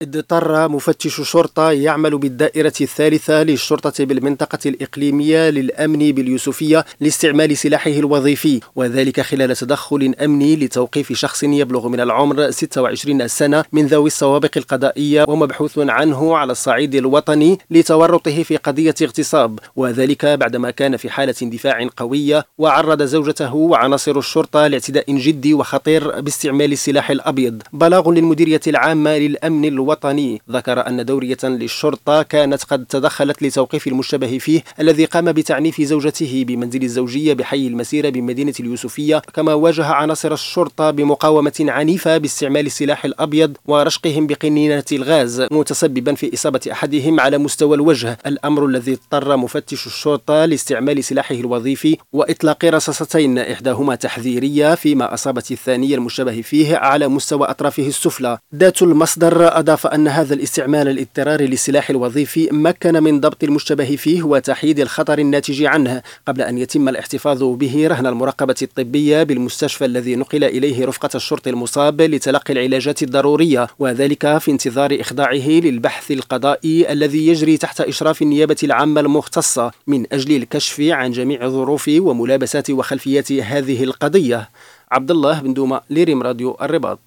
اضطر مفتش شرطة يعمل بالدائرة الثالثة للشرطة بالمنطقة الإقليمية للأمن باليوسفية لاستعمال سلاحه الوظيفي، وذلك خلال تدخل أمني لتوقيف شخص يبلغ من العمر 26 سنة من ذوي السوابق القضائية ومبحوث عنه على الصعيد الوطني لتورطه في قضية اغتصاب، وذلك بعدما كان في حالة اندفاع قوية وعرض زوجته وعناصر الشرطة لاعتداء جدي وخطير باستعمال السلاح الأبيض. بلاغ للمديرية العامة للأمن الوطني ذكر أن دورية للشرطة كانت قد تدخلت لتوقيف المشتبه فيه الذي قام بتعنيف زوجته بمنزل الزوجية بحي المسيرة بمدينة اليوسفية، كما واجه عناصر الشرطة بمقاومة عنيفة باستعمال السلاح الأبيض ورشقهم بقنينات الغاز متسببا في إصابة أحدهم على مستوى الوجه، الأمر الذي اضطر مفتش الشرطة لاستعمال سلاحه الوظيفي وإطلاق رصاصتين إحداهما تحذيرية، فيما أصابت الثانية المشتبه فيه على مستوى أطرافه السفلى. ذات المصدر أضاف أن هذا الاستعمال الاضطراري للسلاح الوظيفي مكن من ضبط المشتبه فيه وتحييد الخطر الناتج عنه قبل أن يتم الاحتفاظ به رهن المراقبة الطبية بالمستشفى الذي نقل إليه رفقة الشرطي المصاب لتلقي العلاجات الضرورية، وذلك في انتظار إخضاعه للبحث القضائي الذي يجري تحت إشراف النيابة العامة المختصة من أجل الكشف عن جميع ظروف وملابسات وخلفيات هذه القضية. عبد الله بن دومة، لريم راديو الرباط.